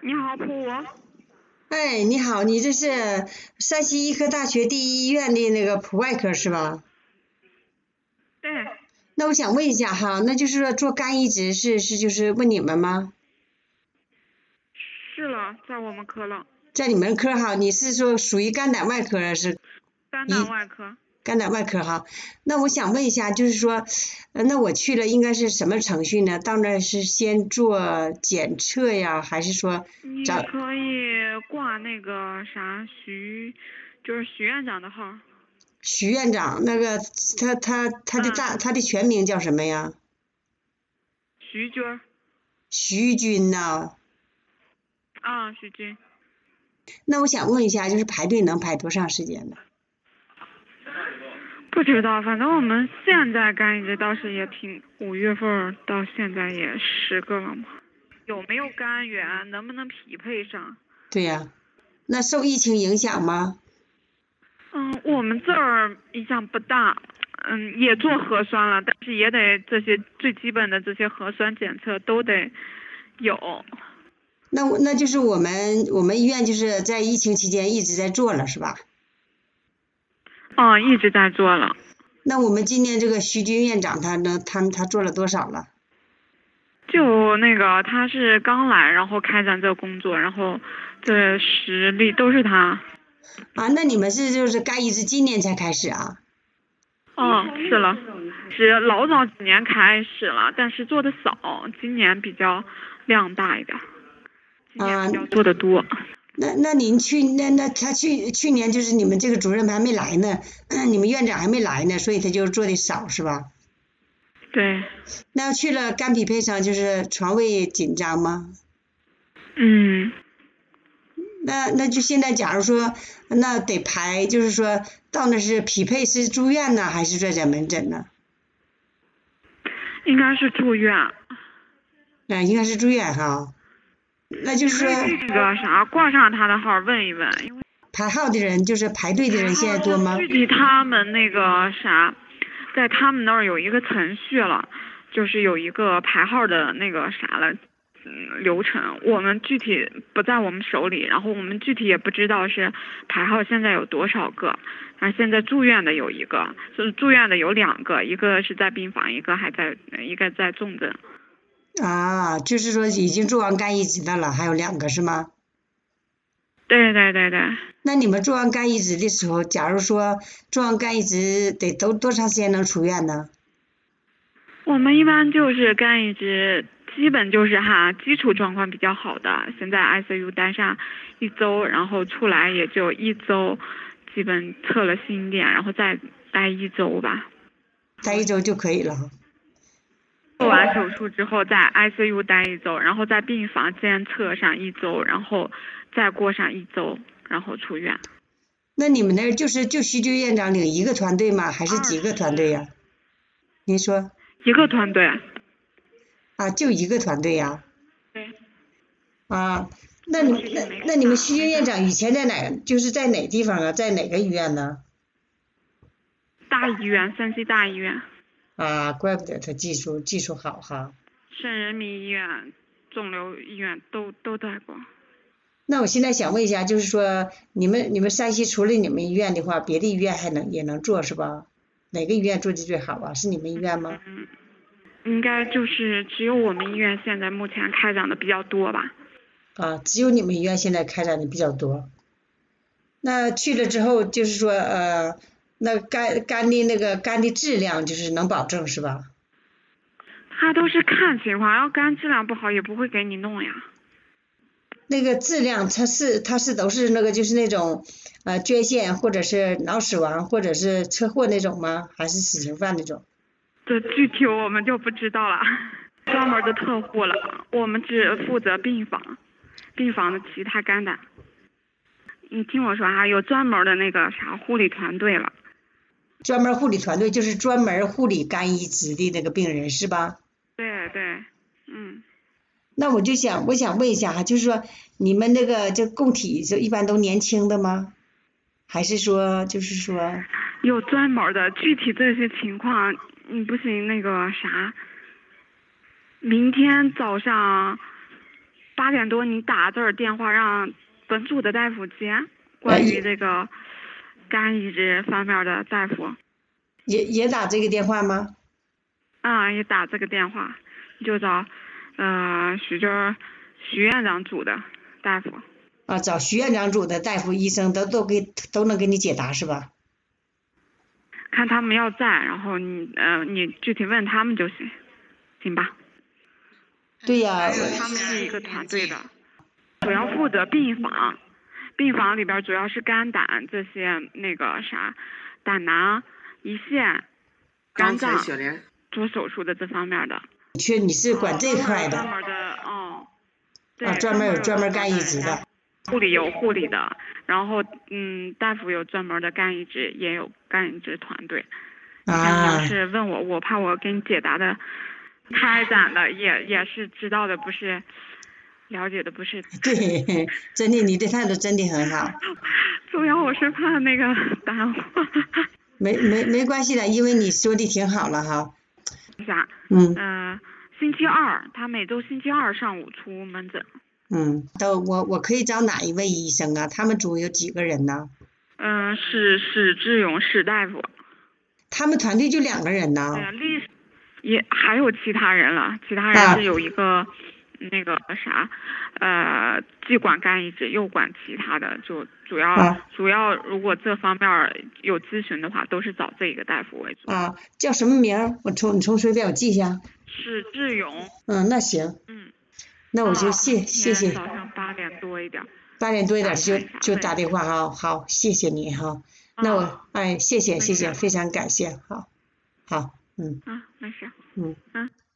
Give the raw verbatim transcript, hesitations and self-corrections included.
你好，普。 哎，你好，你这是山西医科大学第一医院的那个普外科是吧？ 对。 那我想问一下哈，那就是说做肝移植是是就是问你们吗？ 是了，在我们科了。 在你们科哈，你是说属于肝胆外科是？ 肝胆外科。 肝胆外科哈，那我想问一下，就是说，呃，那我去了应该是什么程序呢？到那是先做检测呀，还是说你找？ 可以挂那个啥徐，就是徐院长的号。 徐院长，那个他他他的大、 嗯、 他的全名叫什么呀？ 徐军。 徐军呐。 啊，徐军。 那我想问一下，就是排队能排多长时间呢？ 不知道，反正我们现在肝移植倒是也挺，五月份到现在也十个了嘛。有没有肝源，能不能匹配上？ 对呀、啊，那受疫情影响吗？ 嗯，我们这儿影响不大，嗯，也做核酸了，但是也得这些最基本的这些核酸检测都得有。 那我那就是我们我们医院就是在疫情期间一直在做了是吧？ 哦，一直在做了。 那我们今年这个徐军院长他呢，他他做了多少了？ 就那个他是刚来，然后开展这个工作，然后这实力都是他。 啊，那你们是就是肝移植今年才开始啊？ 哦，是了，是老早几年开始了，但是做的少，今年比较量大一点，今年比较做的多。 啊、那那您去那那他去去年就是你们这个主任还没来呢，你们院长还没来呢，所以他就做的少是吧？ 对。 那去了肝匹配上就是床位紧张吗？ 嗯。 那那就现在假如说那得排，就是说到那是匹配是住院呢，还是说在门诊呢？ 应该是住院。 啊，应该是住院哈。那就是说那个啥，挂上他的号问一问，因为排号的人就是排队的人现在多吗？ 具体他们那个啥，在他们那儿有一个程序了，就是有一个排号的那个啥了。嗯，流程我们具体不在我们手里，然后我们具体也不知道是排号现在有多少个，然后现在住院的有一个，就是住院的有两个，一个是在病房，一个还在一个在重症。 啊，就是说已经做完肝移植的了，还有两个是吗？ 对对对对。 那你们做完肝移植的时候，假如说做完肝移植得多多长时间能出院呢？ 我们一般就是肝移植。基本就是哈，基础状况比较好的，先在 I C U 待上一周，然后出来也就一周，基本测了心电，然后再待一周吧。 待一周就可以了。 做完手术之后在 I C U 待一周，然后在病房监测上一周，然后再过上一周，然后出院。 那你们那儿就是就徐军院长领一个团队吗？还是几个团队呀、啊？您说？ 一个团队。 啊，就一个团队呀、 啊？对。 啊，那你那那你们徐军院长以前在哪？就是在哪地方啊？在哪个医院呢？ 大医院，山西大医院。 啊，怪不得他技术技术好哈。 省人民医院、肿瘤医院都都待过。 那我现在想问一下，就是说你们你们山西除了你们医院的话，别的医院还能也能做是吧？哪个医院做的最好啊？是你们医院吗？ 嗯，应该就是只有我们医院现在目前开展的比较多吧。 啊，只有你们医院现在开展的比较多。那去了之后，就是说呃，那肝肝的那个肝的质量就是能保证是吧？ 他都是看情况，要肝质量不好也不会给你弄呀。 那个质量它是它是都是那个就是那种呃捐献或者是脑死亡或者是车祸那种吗？还是死刑犯那种？ 这具体我们就不知道了，专门的特护了，我们只负责病房，病房的其他肝胆。你听我说哈，有专门的那个啥护理团队了。 专门护理团队就是专门护理肝移植的那个病人是吧？ 对对，嗯。 那我就想我想问一下哈，就是说你们那个就供体就一般都年轻的吗？还是说就是说？ 有专门的，具体这些情况，你不行那个啥，明天早上八点多你打这儿电话让本组的大夫接，关于这个肝移植方面的大夫。 也也打这个电话吗？ 啊，也打这个电话，就找呃徐州徐院长组的大夫。 啊，找徐院长组的大夫医生都都给都能给你解答是吧？ 看他们要在，然后你呃你具体问他们就行，行吧？ 对呀。 他们是一个团队的，主要负责病房，病房里边主要是肝胆这些那个啥，胆囊、胰腺、肝脏做手术的这方面的。 去你是管这块的。 专门的，哦。 啊，专门有专门肝移植的。 护理有护理的，然后嗯，大夫有专门的肝移植，也有肝移植团队。 啊。 你要是问我，我怕我给你解答的开展的也也是知道的不是，了解的不是。 对，真的，你的态度真的很好。 主要我是怕那个耽误。 没没没关系的，因为你说的挺好了哈。 啥？ 嗯。 呃，星期二，他每周星期二上午出门诊。 嗯，都我我可以找哪一位医生啊？他们组有几个人呢？ 嗯、呃，史史志勇史大夫。 他们团队就两个人呢？ 对呀，历史也还有其他人了，其他人是有一个、啊、那个啥，呃，既管肝移植又管其他的，就主要、啊、主要如果这方面有咨询的话，都是找这个大夫为主。 啊，叫什么名？我从你从随便我记一下。 史志勇。 嗯，那行。 嗯。 那我就谢、哦、谢谢。 早上八点多一点。 八点多一点就就打电话哈，好，谢谢你哈。那我哎，谢谢谢谢，非常感谢，好，好，嗯。 啊，没事。 嗯。 嗯。